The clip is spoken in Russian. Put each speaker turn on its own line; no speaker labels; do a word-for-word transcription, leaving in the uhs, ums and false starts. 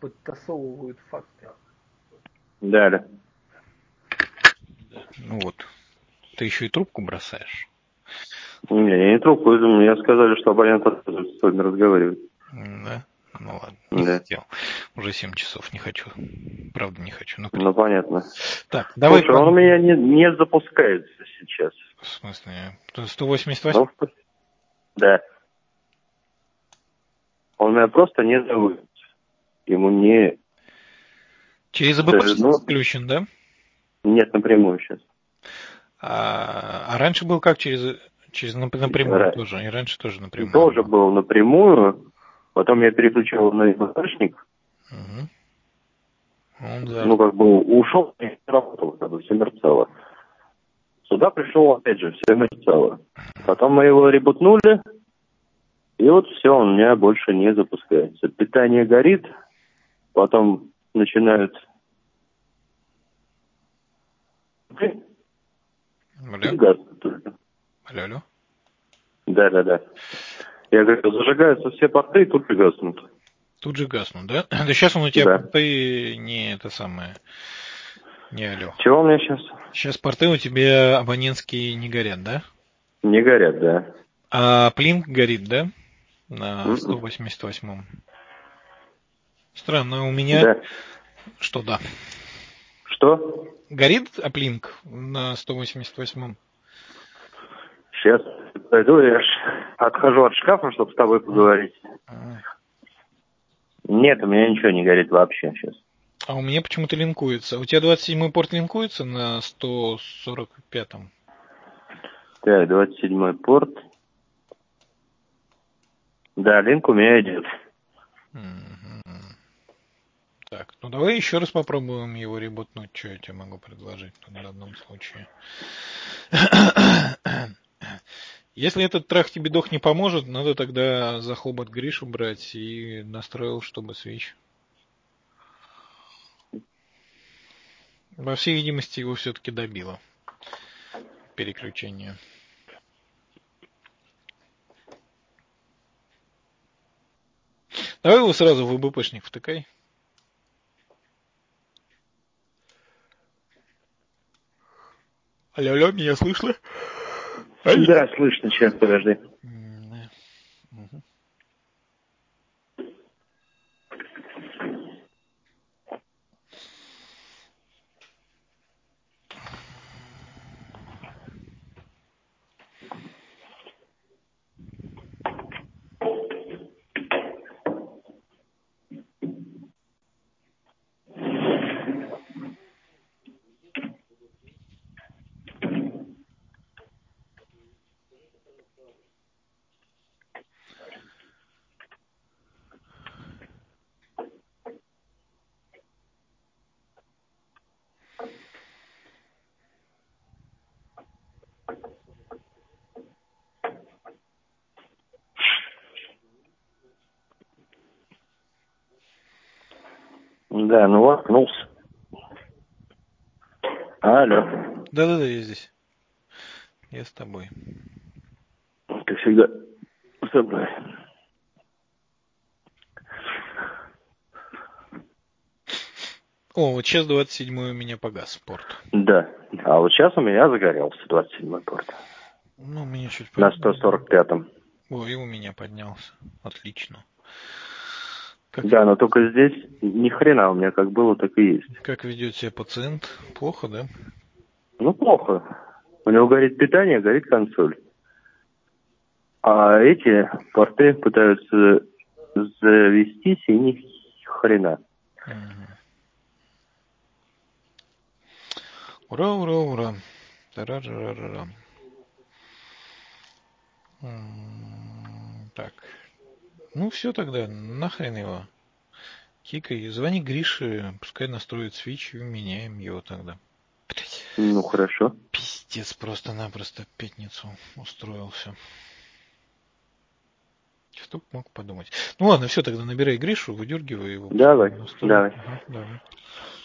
подтасовывают факты.
Да, да.
Ну вот. Ты еще и трубку бросаешь.
Не, я не трубку, мне сказали, что абонент отказывается с вами разговаривать.
Да? Ну ладно, не
Да.
хотел. Уже семь часов, не хочу. Правда, не хочу. Ну,
Ну, понятно.
так, давай.
Слушай, он у меня не, не запускается сейчас.
В смысле? сто восемьдесят восемь?
Ну, да. Он у меня просто не заводится. Ему не...
Через АБП
ну,
включен, да?
Нет, напрямую сейчас.
А, а раньше был как через, через напрямую Ра... тоже? И раньше тоже напрямую.
Тоже был напрямую. Потом я переключил на источник.
Угу. Он, да.
Ну, как бы ушел и не работал, как бы все мерцало. Сюда пришел, опять же, все мерцало. Потом мы его ребутнули, и вот все, он у меня больше не запускается. Питание горит, потом начинают...
Алло.
Газ.
Алло, алло.
Да-да-да. Я говорю, зажигаются все порты, и тут же гаснут.
Тут же гаснут, да? Да сейчас он у тебя да. Порты не это самое... Не алло.
Чего у меня сейчас?
Сейчас порты у тебя абонентские не горят, да?
Не горят, да.
А плинк горит, да? На сто восемьдесят восьмом. Странно, у меня...
Да.
Что, да?
Что?
Горит аплинк на сто восемьдесят восьмом?
Сейчас пойду, я ж отхожу от шкафа, чтобы с тобой поговорить.
А.
Нет, у меня ничего не горит вообще сейчас.
А у меня почему-то линкуется. У тебя двадцать седьмой порт линкуется на сто сорок пятом?
Так, двадцать седьмой порт. Да, линк у меня идет.
Mm-hmm. Так, ну давай еще раз попробуем его ребутнуть. Что я тебе могу предложить в данном случае? Если этот трах тебе дох не поможет, надо тогда за хобот Гришу брать и настроил, чтобы свич. Во всей видимости, его все-таки добило переключение. Давай его сразу в ВБПшник втыкай. Алло, алло, меня слышно?
Алло. Да, слышно, сейчас, подожди.
Угу.
Да, ну воткнулся. Алло.
Да-да-да, я здесь. Я с тобой.
Как всегда, с тобой.
О, вот сейчас двадцать седьмой у меня погас порт.
Да, а вот сейчас у меня загорелся двадцать седьмой порт.
Ну, у меня чуть
на сто сорок пятом.
Ой, и у меня поднялся. Отлично. Как...
Да, но только здесь ни хрена у меня как было, так и есть.
Как ведет себя пациент? Плохо, да?
Ну, плохо. У него горит питание, горит консоль. А эти порты пытаются завестись, и ни хрена.
Угу. Ура, ура, ура. Тара-ра-ра-ра. Так. Ну все тогда, нахрен его. Кикай, звони Грише, пускай настроит свич и меняем его тогда.
Ну хорошо.
Пиздец, просто-напросто пятницу устроился. Кто мог подумать? Ну ладно, все, тогда набирай Гришу, выдергивай его.
Давай, давай.
Ага, давай.